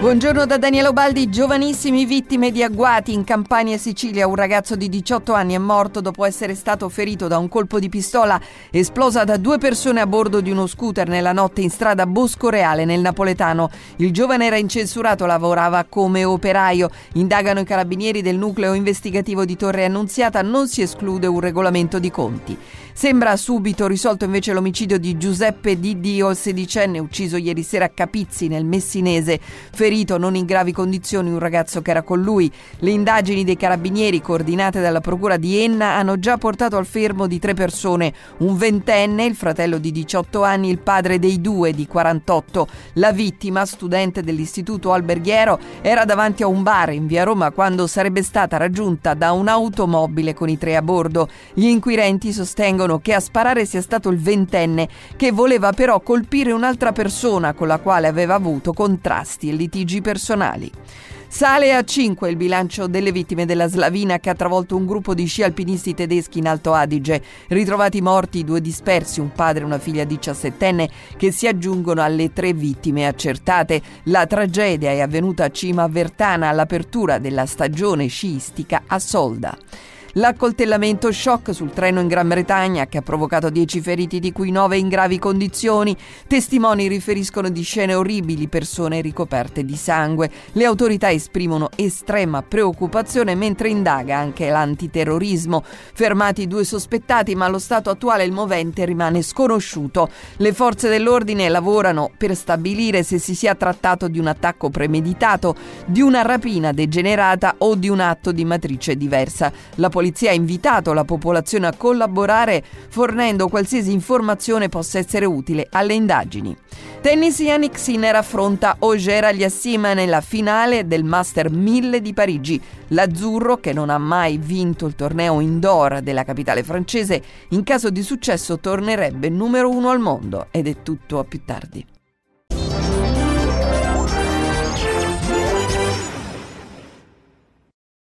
Buongiorno da Daniela Ubaldi. Giovanissimi vittime di agguati in Campania e Sicilia. Un ragazzo di 18 anni è morto dopo essere stato ferito da un colpo di pistola esplosa da 2 persone a bordo di uno scooter nella notte in strada Bosco Reale nel Napoletano. Il giovane era incensurato, lavorava come operaio. Indagano i carabinieri del nucleo investigativo di Torre Annunziata. Non si esclude un regolamento di conti. Sembra subito risolto invece l'omicidio di Giuseppe Diddio, il sedicenne, ucciso ieri sera a Capizzi nel Messinese. Ferito non in gravi condizioni un ragazzo che era con lui. Le indagini dei carabinieri, coordinate dalla procura di Enna, hanno già portato al fermo di 3 persone: un ventenne, il fratello di 18 anni, il padre dei 2 di 48. La vittima, studente dell'istituto alberghiero, era davanti a un bar in via Roma quando sarebbe stata raggiunta da un'automobile con i 3 a bordo. Gli inquirenti sostengono che a sparare sia stato il ventenne, che voleva però colpire un'altra persona con la quale aveva avuto contrasti e litigi personali. Sale a 5 il bilancio delle vittime della slavina che ha travolto un gruppo di sci alpinisti tedeschi in Alto Adige. Ritrovati morti 2 dispersi, un padre e una figlia 17enne, che si aggiungono alle 3 vittime accertate. La tragedia è avvenuta a Cima Vertana all'apertura della stagione sciistica a Solda. L'accoltellamento shock sul treno in Gran Bretagna che ha provocato 10 feriti, di cui 9 in gravi condizioni. Testimoni riferiscono di scene orribili, persone ricoperte di sangue. Le autorità esprimono estrema preoccupazione mentre indaga anche l'antiterrorismo. Fermati 2 sospettati, ma allo stato attuale il movente rimane sconosciuto. Le forze dell'ordine lavorano per stabilire se si sia trattato di un attacco premeditato, di una rapina degenerata o di un atto di matrice diversa. La polizia ha invitato la popolazione a collaborare fornendo qualsiasi informazione possa essere utile alle indagini. Tennis: Jannik Sinner affronta Auger Aliassime nella finale del Master 1000 di Parigi. L'azzurro, che non ha mai vinto il torneo indoor della capitale francese, in caso di successo tornerebbe numero 1 al mondo. Ed è tutto, a più tardi.